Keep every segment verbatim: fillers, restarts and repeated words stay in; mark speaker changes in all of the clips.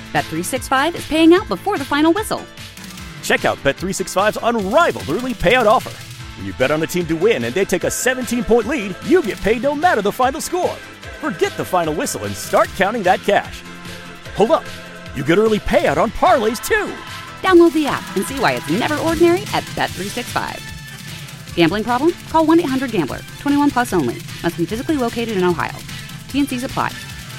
Speaker 1: Bet three sixty-five is paying out before the final whistle.
Speaker 2: Check out Bet three sixty-five's unrivaled early payout offer. When you bet on a team to win and they take a seventeen-point lead, you get paid no matter the final score. Forget the final whistle and start counting that cash. Hold up. You get early payout on parlays, too.
Speaker 1: Download the app and see why it's never ordinary at Bet three sixty-five. Gambling problem? Call one eight hundred gambler. twenty-one plus only. Must be physically located in Ohio. T and C's apply.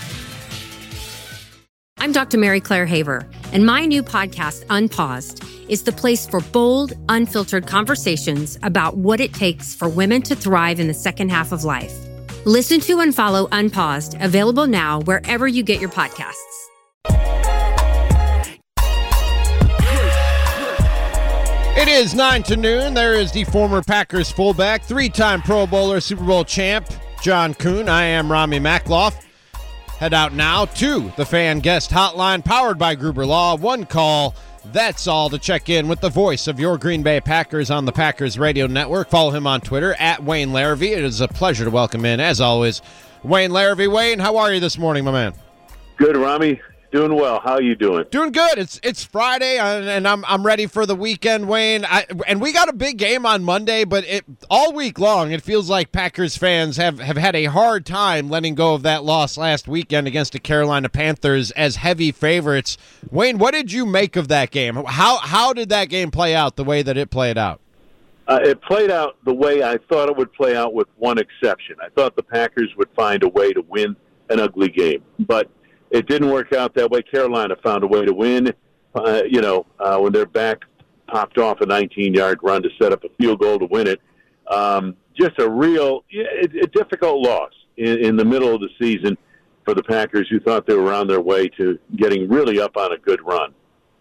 Speaker 3: I'm Doctor Mary Claire Haver, and my new podcast, Unpaused, is the place for bold, unfiltered conversations about what it takes for women to thrive in the second half of life. Listen to and follow Unpaused, available now wherever you get your podcasts.
Speaker 4: It is nine to noon. There is the former Packers fullback, three-time Pro Bowler, Super Bowl champ, John Kuhn. I am Rami Makloff. Head out now to the Fan Guest Hotline, powered by Gruber Law. One call, that's all, to check in with the voice of your Green Bay Packers on the Packers Radio Network. Follow him on Twitter, at Wayne Larrivee. It is a pleasure to welcome in, as always, Wayne Larrivee. Wayne, how are you this morning, my man?
Speaker 5: Good, Rami. Doing well. How are you doing?
Speaker 4: Doing good. It's it's Friday, and I'm I'm ready for the weekend, Wayne. I, and we got a big game on Monday, but it all week long it feels like Packers fans have, have had a hard time letting go of that loss last weekend against the Carolina Panthers as heavy favorites. Wayne, what did you make of that game? How how did that game play out the way that it played out?
Speaker 5: Uh, it played out the way I thought it would play out, with one exception. I thought the Packers would find a way to win an ugly game, but it didn't work out that way. Carolina found a way to win. Uh, you know, uh, when their back popped off a nineteen-yard run to set up a field goal to win it. Um, just a real, a, a difficult loss in, in the middle of the season for the Packers, who thought they were on their way to getting really up on a good run.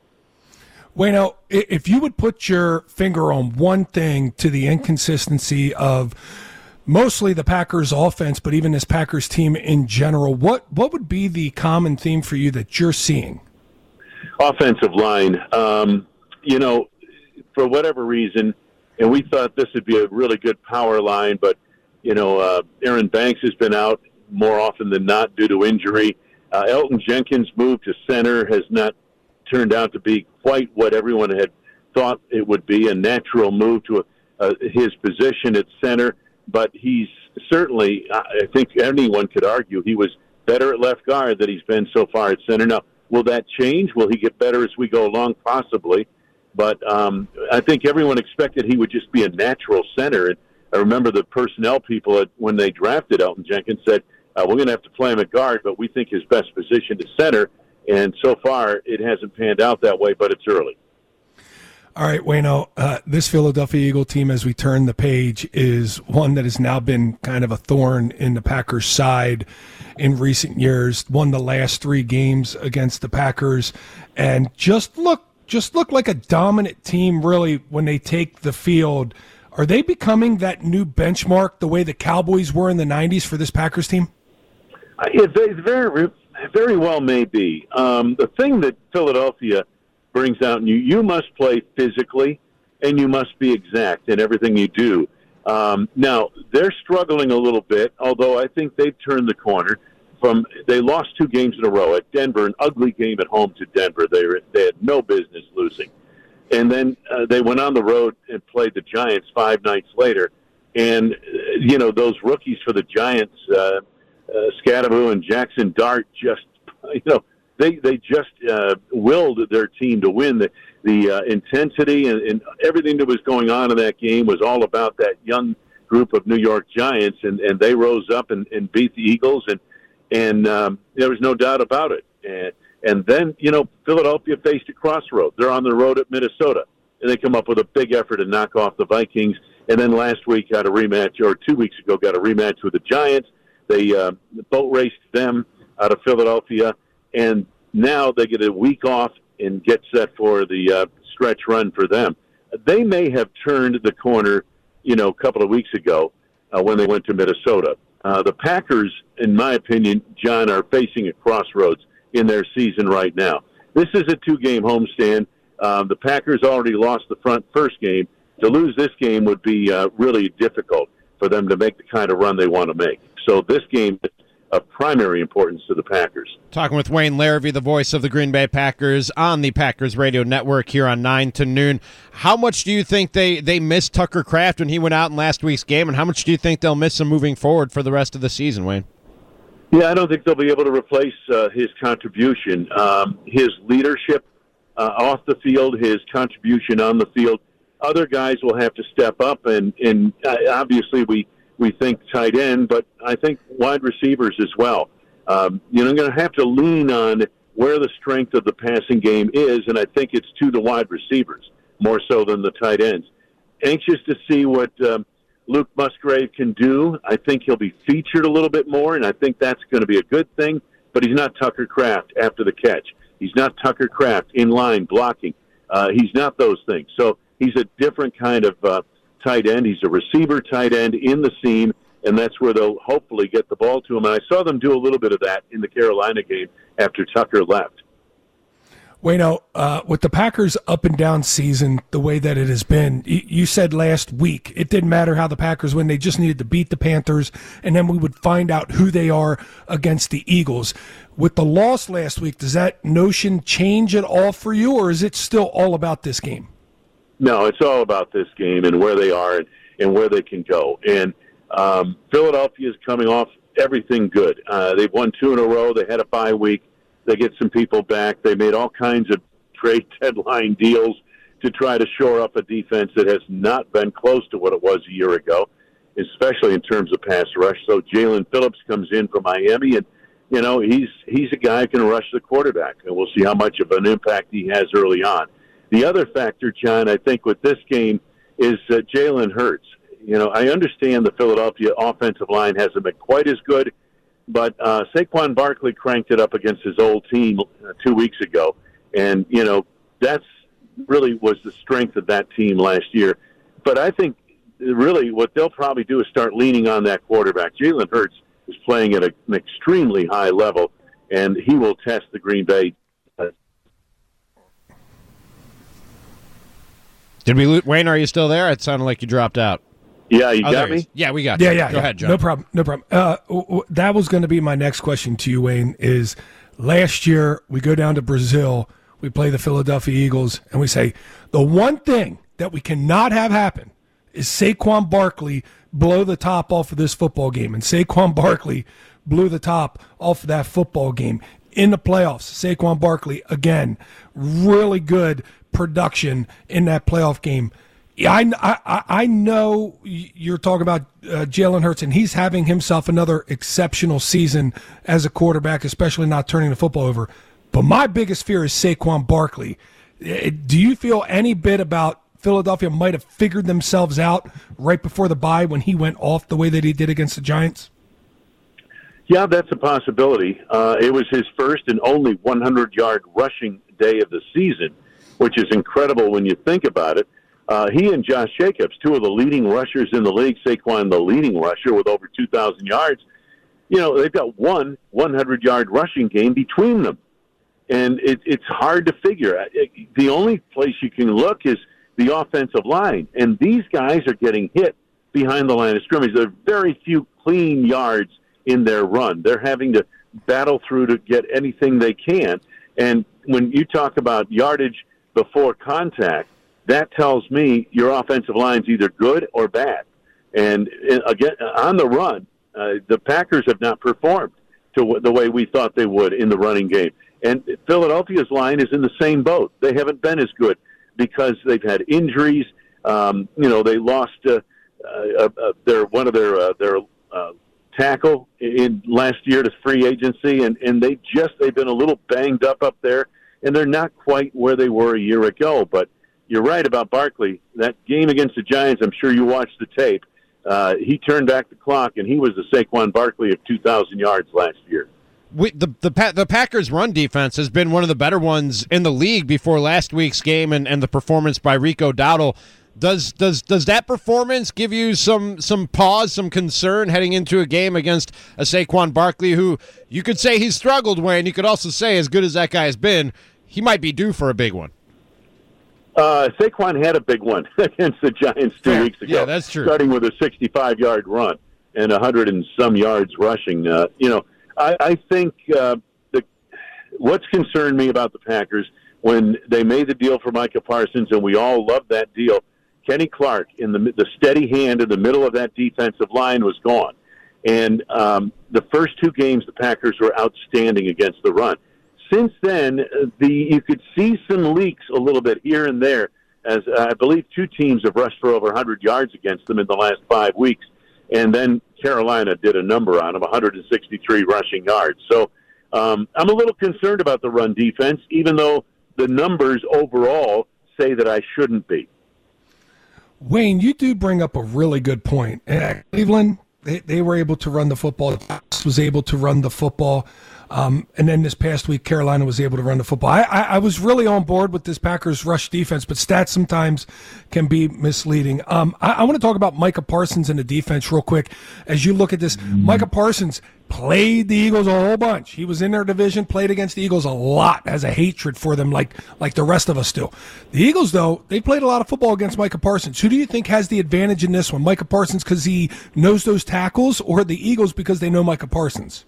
Speaker 6: Wayno, if you would put your finger on one thing to the inconsistency of mostly the Packers offense, but even this Packers team in general, what what would be the common theme for you that you're seeing?
Speaker 5: Offensive line. Um, you know, for whatever reason, and we thought this would be a really good power line, but, you know, uh, Aaron Banks has been out more often than not due to injury. Uh, Elton Jenkins' move to center has not turned out to be quite what everyone had thought it would be, a natural move to uh, his position at center. But he's certainly, I think anyone could argue, he was better at left guard than he's been so far at center. Now, will that change? Will he get better as we go along? Possibly. But um, I think everyone expected he would just be a natural center. And I remember the personnel people, at, when they drafted Elton Jenkins, said, uh, we're going to have to play him at guard, but we think his best position is center. And so far, it hasn't panned out that way, but it's early.
Speaker 6: All right, Wayno, uh, this Philadelphia Eagle team, as we turn the page, is one that has now been kind of a thorn in the Packers' side in recent years. Won the last three games against the Packers, and just look, just look like a dominant team, really, when they take the field. Are they becoming that new benchmark, the way the Cowboys were in the nineties for this Packers team?
Speaker 5: It very, very well may be. Um, the thing that Philadelphia brings out in you, you must play physically, and you must be exact in everything you do. Um, now, they're struggling a little bit, although I think they've turned the corner. From They lost two games in a row at Denver, an ugly game at home to Denver. They, were, they had no business losing. And then uh, they went on the road and played the Giants five nights later. And, uh, you know, those rookies for the Giants, uh, uh, Scadaboo and Jackson Dart, just, you know, They they just uh, willed their team to win. The the uh, intensity and, and everything that was going on in that game was all about that young group of New York Giants, and, and they rose up and, and beat the Eagles, and and um, there was no doubt about it. And and then you know Philadelphia faced a crossroad. They're on the road at Minnesota, and they come up with a big effort to knock off the Vikings. And then last week got a rematch, or two weeks ago got a rematch with the Giants. They uh, boat raced them out of Philadelphia. And now they get a week off and get set for the uh, stretch run for them. They may have turned the corner, you know, a couple of weeks ago uh, when they went to Minnesota. Uh, the Packers, in my opinion, John, are facing a crossroads in their season right now. This is a two-game homestand. Um, the Packers already lost the front first game. To lose this game would be uh, really difficult for them to make the kind of run they want to make. So this game of primary importance to the Packers.
Speaker 4: Talking with Wayne Larrivee, the voice of the Green Bay Packers on the Packers Radio Network here on nine to noon. How much do you think they, they missed Tucker Kraft when he went out in last week's game, and how much do you think they'll miss him moving forward for the rest of the season, Wayne?
Speaker 5: Yeah, I don't think they'll be able to replace uh, his contribution. Um, his leadership uh, off the field, his contribution on the field. Other guys will have to step up, and, and uh, obviously we, we think tight end, but I think wide receivers as well. Um, you know, I'm going to have to lean on where the strength of the passing game is, and I think it's to the wide receivers more so than the tight ends. Anxious to see what um, Luke Musgrave can do. I think he'll be featured a little bit more, and I think that's going to be a good thing, but he's not Tucker Kraft after the catch. He's not Tucker Kraft in line blocking. Uh, he's not those things. So he's a different kind of uh, tight end. He's a receiver tight end in the seam, and that's where they'll hopefully get the ball to him. And I saw them do a little bit of that in the Carolina game after Tucker left.
Speaker 6: Wayno, uh, with the Packers' up and down season, the way that it has been, you, you said last week it didn't matter how the Packers win; they just needed to beat the Panthers, and then we would find out who they are against the Eagles. With the loss last week, does that notion change at all for you, or is it still all about this game?
Speaker 5: No, it's all about this game and where they are and, and where they can go. And um, Philadelphia is coming off everything good. Uh, they've won two in a row. They had a bye week. They get some people back. They made all kinds of trade deadline deals to try to shore up a defense that has not been close to what it was a year ago, especially in terms of pass rush. So Jalen Phillips comes in from Miami, and, you know, he's he's a guy who can rush the quarterback, and we'll see how much of an impact he has early on. The other factor, John, I think with this game is uh, Jalen Hurts. You know, I understand the Philadelphia offensive line hasn't been quite as good, but uh, Saquon Barkley cranked it up against his old team uh, two weeks ago. And, you know, that's really was the strength of that team last year. But I think really what they'll probably do is start leaning on that quarterback. Jalen Hurts is playing at a, an extremely high level, and he will test the Green Bay.
Speaker 4: Did we lose? Wayne, are you still there? It sounded like you dropped out.
Speaker 5: Yeah, you
Speaker 4: oh,
Speaker 5: got me?
Speaker 4: Yeah, we got
Speaker 6: yeah,
Speaker 4: you.
Speaker 6: Yeah,
Speaker 4: Go
Speaker 6: yeah.
Speaker 4: ahead, John.
Speaker 6: No problem. No problem. Uh, w- w- that was going to be my next question to you, Wayne, is last year we go down to Brazil, we play the Philadelphia Eagles, and we say the one thing that we cannot have happen is Saquon Barkley blow the top off of this football game. And Saquon Barkley blew the top off of that football game. In the playoffs, Saquon Barkley, again, really good production in that playoff game. Yeah, I, I, I know you're talking about uh, Jalen Hurts, and he's having himself another exceptional season as a quarterback, especially not turning the football over. But my biggest fear is Saquon Barkley. Do you feel any bit about Philadelphia might have figured themselves out right before the bye when he went off the way that he did against the Giants?
Speaker 5: Yeah, that's a possibility. Uh, it was his first and only hundred-yard rushing day of the season, which is incredible when you think about it. Uh, he and Josh Jacobs, two of the leading rushers in the league, Saquon the leading rusher with over two thousand yards, you know, they've got one hundred-yard rushing game between them. And it, it's hard to figure. The only place you can look is the offensive line. And these guys are getting hit behind the line of scrimmage. There are very few clean yards in their run. They're having to battle through to get anything they can. And when you talk about yardage before contact, that tells me your offensive line's either good or bad. And again, on the run, uh, the Packers have not performed to the way we thought they would in the running game. And Philadelphia's line is in the same boat. They haven't been as good because they've had injuries. Um, you know, they lost uh, uh, uh, their one of their uh, their uh, tackle in last year to free agency, and, and they just they've been a little banged up up there, and they're not quite where they were a year ago. But you're right about Barkley. That game against the Giants, I'm sure you watched the tape. Uh, he turned back the clock, and he was the Saquon Barkley of two thousand yards last year.
Speaker 4: We, the the the Packers' run defense has been one of the better ones in the league before last week's game and, and the performance by Rico Dowdle. Does does does that performance give you some some pause, some concern heading into a game against a Saquon Barkley who you could say he's struggled, Wayne? You could also say, as good as that guy has been, he might be due for a big one.
Speaker 5: Uh, Saquon had a big one against the Giants two
Speaker 4: Fair.
Speaker 5: weeks ago.
Speaker 4: Yeah, that's true.
Speaker 5: Starting with a sixty-five-yard run and a hundred and some yards rushing. Uh, you know, I, I think uh, the what's concerned me about the Packers when they made the deal for Micah Parsons, and we all loved that deal. Kenny Clark, in the the steady hand in the middle of that defensive line, was gone. And um, the first two games, the Packers were outstanding against the run. Since then, the you could see some leaks a little bit here and there, as uh, I believe two teams have rushed for over one hundred yards against them in the last five weeks. And then Carolina did a number on them, one hundred sixty-three rushing yards. So um, I'm a little concerned about the run defense, even though the numbers overall say that I shouldn't be.
Speaker 6: Wayne, you do bring up a really good point. Uh, Cleveland, they, they were able to run the football. The Packers was able to run the football. Um, and then this past week, Carolina was able to run the football. I, I, I was really on board with this Packers rush defense, but stats sometimes can be misleading. Um, I, I want to talk about Micah Parsons and the defense real quick. As you look at this, mm-hmm. Micah Parsons played the Eagles a whole bunch. He was in their division, played against the Eagles a lot, has a hatred for them like like the rest of us do. The Eagles, though, they played a lot of football against Micah Parsons. Who do you think has the advantage in this one? Micah Parsons because he knows those tackles, or the Eagles because they know Micah Parsons?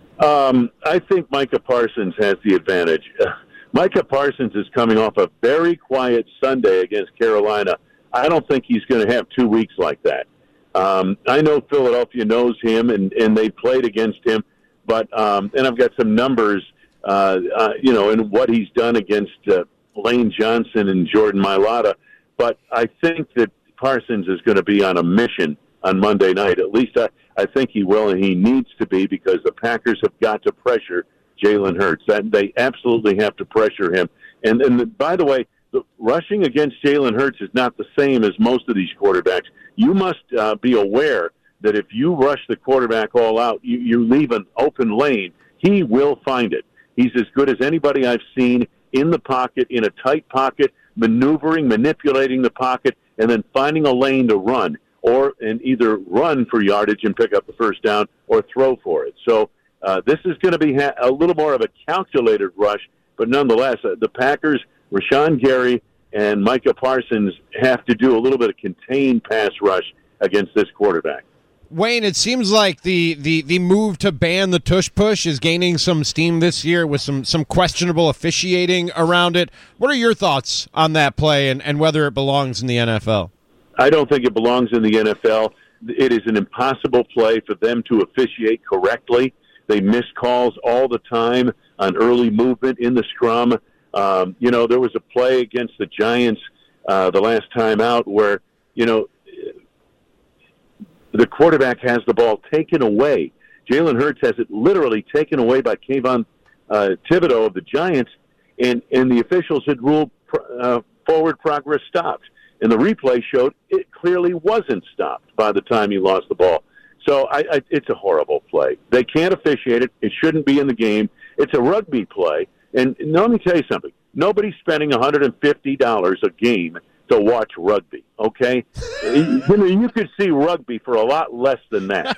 Speaker 5: Um, I think Micah Parsons has the advantage. Uh, Micah Parsons is coming off a very quiet Sunday against Carolina. I don't think he's going to have two weeks like that. Um, I know Philadelphia knows him, and, and they played against him, but um, and I've got some numbers, uh, uh, you know, in what he's done against uh, Lane Johnson and Jordan Mailata. But I think that Parsons is going to be on a mission on Monday night. At least I, I think he will, and he needs to be, because the Packers have got to pressure Jalen Hurts. That they absolutely have to pressure him. And and the, by the way, the rushing against Jalen Hurts is not the same as most of these quarterbacks. You must uh, be aware that if you rush the quarterback all out, you, you leave an open lane, he will find it. He's as good as anybody I've seen in the pocket, in a tight pocket, maneuvering, manipulating the pocket, and then finding a lane to run, or and either run for yardage and pick up the first down or throw for it. So uh, this is going to be ha- a little more of a calculated rush, but nonetheless, uh, the Packers, Rashawn Gary and Micah Parsons have to do a little bit of contained pass rush against this quarterback.
Speaker 4: Wayne, it seems like the, the, the move to ban the tush push is gaining some steam this year with some, some questionable officiating around it. What are your thoughts on that play and, and whether it belongs in the N F L?
Speaker 5: I don't think it belongs in the N F L. It is an impossible play for them to officiate correctly. They miss calls all the time on early movement in the scrum. Um, you know, there was a play against the Giants uh, the last time out where, you know, the quarterback has the ball taken away. Jalen Hurts has it literally taken away by Kayvon uh, Thibodeau of the Giants, and, and the officials had ruled uh, forward progress stopped. And the replay showed it clearly wasn't stopped by the time he lost the ball. So I, I, it's a horrible play. They can't officiate it. It shouldn't be in the game. It's a rugby play. And now let me tell you something. Nobody's spending one hundred fifty dollars a game to watch rugby, okay? you, know, you could see rugby for a lot less than that.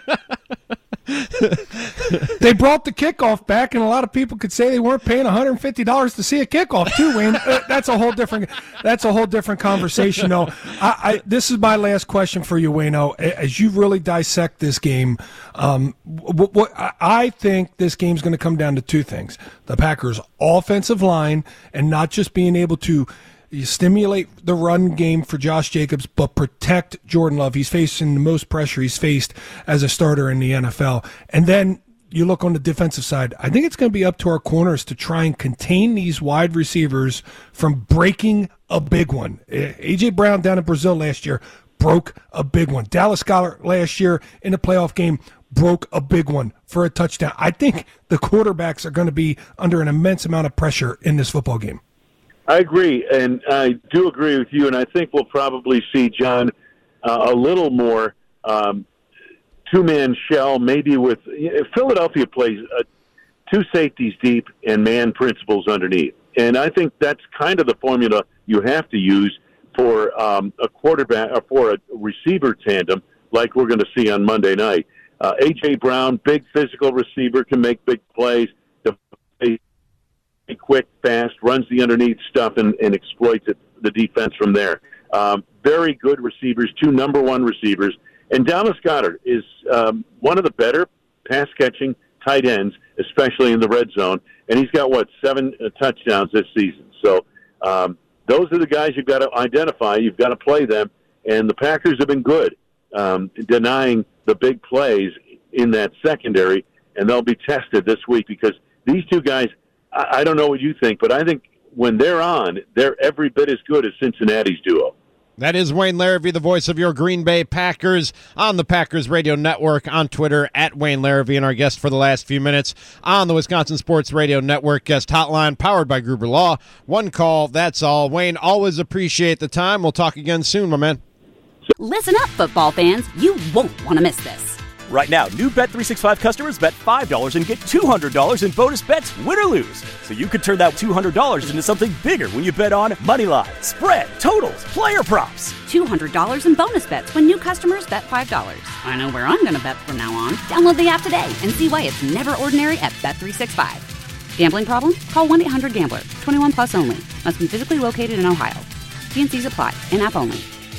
Speaker 6: They brought the kickoff back, and a lot of people could say they weren't paying one hundred fifty dollars to see a kickoff too, Wayne. Uh, that's a whole different that's a whole different conversation, though. I, I, this is my last question for you, Wayno. As you really dissect this game, um, what, what I think this game's going to come down to two things: the Packers' offensive line, and not just being able to you stimulate the run game for Josh Jacobs, but protect Jordan Love. He's facing the most pressure he's faced as a starter in the N F L. And then you look on the defensive side. I think it's going to be up to our corners to try and contain these wide receivers from breaking a big one. A J. Brown down in Brazil last year broke a big one. Dallas Goedert last year in a playoff game broke a big one for a touchdown. I think the quarterbacks are going to be under an immense amount of pressure in this football game.
Speaker 5: I agree, and I do agree with you, and I think we'll probably see, John, uh, a little more um, two-man shell, maybe with – Philadelphia plays uh, two safeties deep and man principles underneath. And I think that's kind of the formula you have to use for um, a quarterback or for a receiver tandem like we're going to see on Monday night. Uh, A J. Brown, big physical receiver, can make big plays. The quick, fast, runs the underneath stuff and, and exploits it, the defense from there. Um, very good receivers, two number one receivers. And Dallas Goedert is um, one of the better pass-catching tight ends, especially in the red zone. And he's got, what, seven uh, touchdowns this season. So um, those are the guys you've got to identify. You've got to play them. And the Packers have been good um, denying the big plays in that secondary, and they'll be tested this week because these two guys, I, I don't know what you think, but I think when they're on, they're every bit as good as Cincinnati's duo.
Speaker 4: That is Wayne Larrivee, the voice of your Green Bay Packers on the Packers Radio Network, on Twitter at Wayne Larrivee, and our guest for the last few minutes on the Wisconsin Sports Radio Network guest hotline powered by Gruber Law. One call, that's all. Wayne, always appreciate the time. We'll talk again soon, my man.
Speaker 1: Listen up, football fans. You won't want to miss this.
Speaker 2: Right now, new Bet three sixty-five customers bet five dollars and get two hundred dollars in bonus bets, win or lose. So you could turn that two hundred dollars into something bigger when you bet on money line, spread, totals, player props.
Speaker 1: two hundred dollars in bonus bets when new customers bet five dollars. I know where I'm going to bet from now on. Download the app today and see why it's never ordinary at Bet three sixty-five. Gambling problem? Call one eight hundred gambler. twenty-one plus only. Must be physically located in Ohio. T and C's apply. In-app only.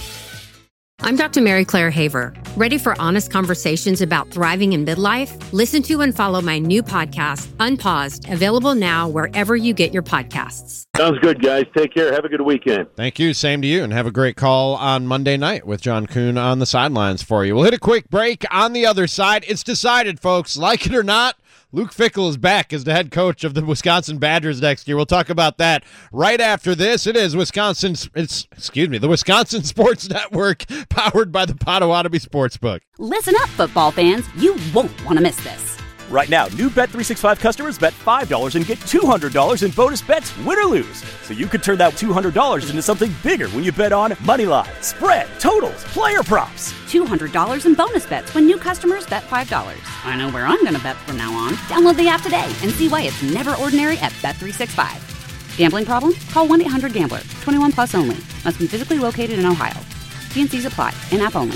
Speaker 3: I'm Doctor Mary Claire Haver. Ready for honest conversations about thriving in midlife? Listen to and follow my new podcast, Unpaused, available now wherever you get your podcasts.
Speaker 5: Sounds good, guys. Take care. Have a good weekend.
Speaker 4: Thank you. Same to you. And have a great call on Monday night with John Kuhn on the sidelines for you. We'll hit a quick break. On the other side, it's decided, folks. Like it or not, Luke Fickell is back as the head coach of the Wisconsin Badgers next year. We'll talk about that right after this. It is Wisconsin, it's, excuse me, the Wisconsin Sports Network, powered by the Potawatomi Sportsbook.
Speaker 1: Listen up, football fans. You won't want to miss this.
Speaker 2: Right now, new Bet three sixty-five customers bet five dollars and get two hundred dollars in bonus bets, win or lose. So you could turn that two hundred dollars into something bigger when you bet on money line, spread, totals, player props.
Speaker 1: two hundred dollars in bonus bets when new customers bet five dollars. I know where I'm going to bet from now on. Download the app today and see why it's never ordinary at Bet three sixty-five. Gambling problem? Call one eight hundred gambler. twenty-one plus only. Must be physically located in Ohio. T and C's apply. In-app only.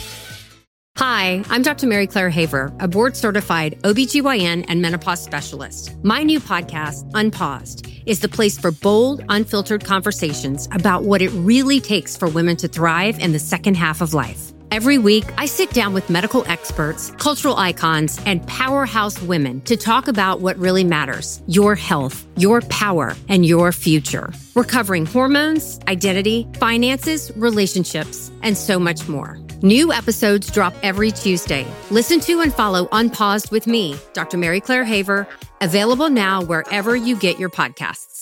Speaker 3: Hi, I'm Doctor Mary Claire Haver, a board-certified O B G Y N and menopause specialist. My new podcast, Unpaused, is the place for bold, unfiltered conversations about what it really takes for women to thrive in the second half of life. Every week, I sit down with medical experts, cultural icons, and powerhouse women to talk about what really matters: your health, your power, and your future. We're covering hormones, identity, finances, relationships, and so much more. New episodes drop every Tuesday. Listen to and follow Unpaused with me, Doctor Mary Claire Haver, available now wherever you get your podcasts.